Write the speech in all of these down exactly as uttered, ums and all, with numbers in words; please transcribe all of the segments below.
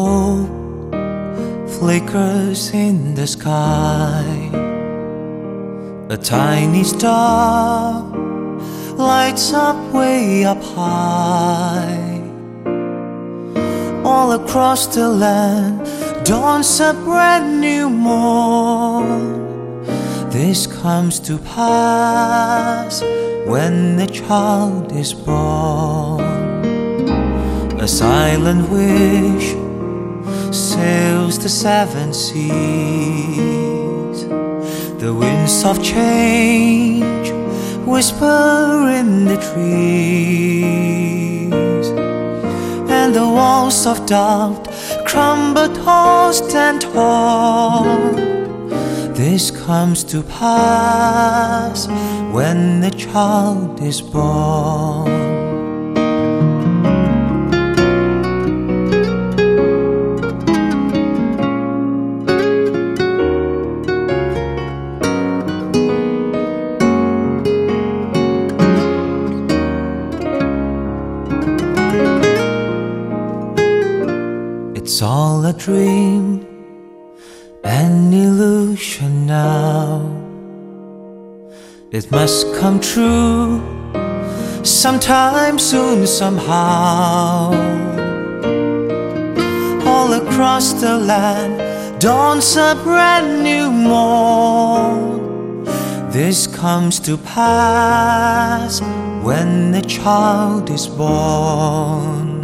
hope flickers in the sky. A tiny star lights up way up high. All across the land dawns a brand new morn. This comes to pass when the child is born. A silent wish sails the seven seas. The winds of change whisper in the trees, and the walls of doubt crumble tossed and torn. This comes to pass when the child is born. It's all a dream, an illusion now. It must come true sometime soon, somehow. All across the land dawns a brand new morn. This comes to pass when the child is born.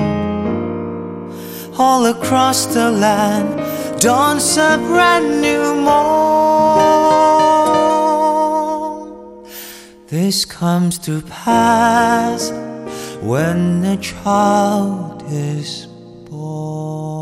All across the land dawns a brand new morn. This comes to pass when the child is born.